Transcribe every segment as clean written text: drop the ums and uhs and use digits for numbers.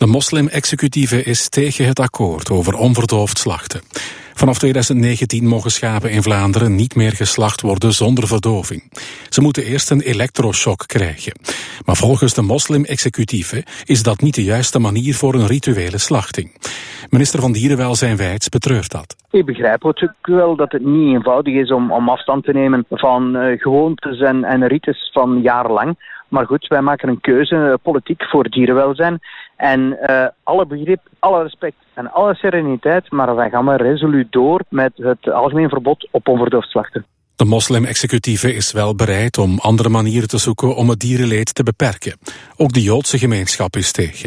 De moslim-executieve is tegen het akkoord over onverdoofd slachten. Vanaf 2019 mogen schapen in Vlaanderen niet meer geslacht worden zonder verdoving. Ze moeten eerst een elektroshock krijgen. Maar volgens de moslim-executieve is dat niet de juiste manier voor een rituele slachting. Minister van Dierenwelzijn Wijts betreurt dat. Ik begrijp ook wel dat het niet eenvoudig is om afstand te nemen van gewoontes en rites van jarenlang. Maar goed, wij maken een keuze, politiek, voor dierenwelzijn. En alle begrip, alle respect en alle sereniteit, maar wij gaan maar resoluut door met het algemeen verbod op onverdoofd slachten. De moslim-executieve is wel bereid om andere manieren te zoeken om het dierenleed te beperken. Ook de Joodse gemeenschap is tegen.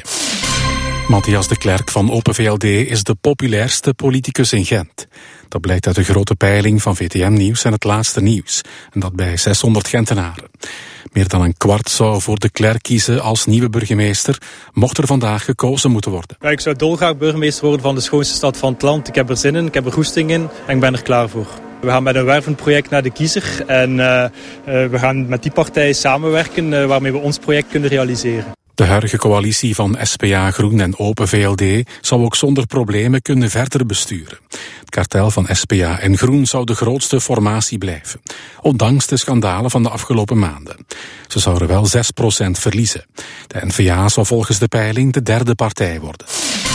Matthias de Klerk van Open VLD is de populairste politicus in Gent. Dat blijkt uit de grote peiling van VTM Nieuws en Het Laatste Nieuws. En dat bij 600 Gentenaren. Meer dan een kwart zou voor de Klerk kiezen als nieuwe burgemeester, mocht er vandaag gekozen moeten worden. Ja, ik zou dolgraag burgemeester worden van de schoonste stad van het land. Ik heb er zin in, ik heb er goesting in en ik ben er klaar voor. We gaan met een wervend project naar de kiezer en we gaan met die partij samenwerken waarmee we ons project kunnen realiseren. De huidige coalitie van SPA, Groen en Open VLD zou ook zonder problemen kunnen verder besturen. Het kartel van SPA en Groen zou de grootste formatie blijven, ondanks de schandalen van de afgelopen maanden. Ze zouden wel 6% verliezen. De N-VA zou volgens de peiling de derde partij worden.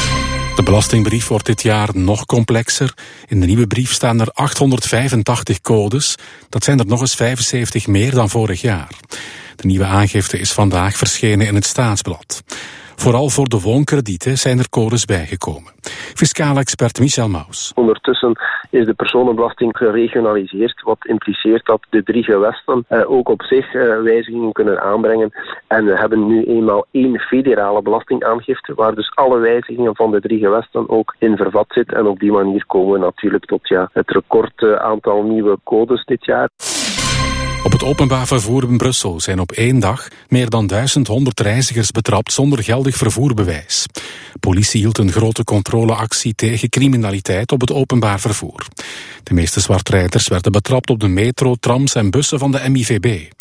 De belastingbrief wordt dit jaar nog complexer. In de nieuwe brief staan er 885 codes. Dat zijn er nog eens 75 meer dan vorig jaar. De nieuwe aangifte is vandaag verschenen in het Staatsblad. Vooral voor de woonkredieten zijn er codes bijgekomen. Fiscale expert Michel Maus. Ondertussen is de personenbelasting geregionaliseerd, wat impliceert dat de 3 gewesten ook op zich wijzigingen kunnen aanbrengen. En we hebben nu eenmaal 1 federale belastingaangifte, waar dus alle wijzigingen van de 3 gewesten ook in vervat zit. En op die manier komen we natuurlijk tot het record aantal nieuwe codes dit jaar. Op het openbaar vervoer in Brussel zijn op 1 dag meer dan 1100 reizigers betrapt zonder geldig vervoerbewijs. Politie hield een grote controleactie tegen criminaliteit op het openbaar vervoer. De meeste zwartrijders werden betrapt op de metro, trams en bussen van de MIVB.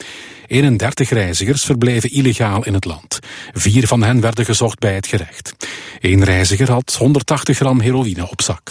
31 reizigers verbleven illegaal in het land. 4 van hen werden gezocht bij het gerecht. 1 reiziger had 180 gram heroïne op zak.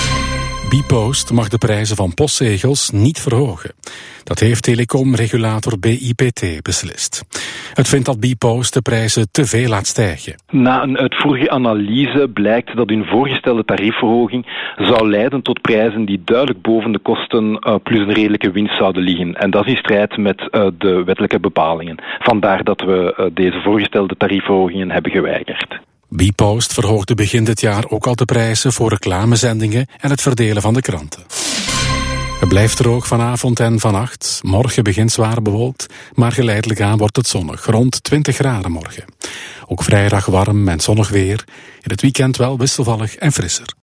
Bpost mag de prijzen van postzegels niet verhogen. Dat heeft telecomregulator BIPT beslist. Het vindt dat Bpost de prijzen te veel laat stijgen. Na een uitvoerige analyse blijkt dat hun voorgestelde tariefverhoging zou leiden tot prijzen die duidelijk boven de kosten plus een redelijke winst zouden liggen. En dat is in strijd met de wettelijke bepalingen. Vandaar dat we deze voorgestelde tariefverhogingen hebben geweigerd. Bpost verhoogde begin dit jaar ook al de prijzen voor reclamezendingen en het verdelen van de kranten. Het blijft droog vanavond en vannacht. Morgen begint zwaar bewolkt, maar geleidelijk aan wordt het zonnig. Rond 20 graden morgen. Ook vrijdag warm en zonnig weer. In het weekend wel wisselvallig en frisser.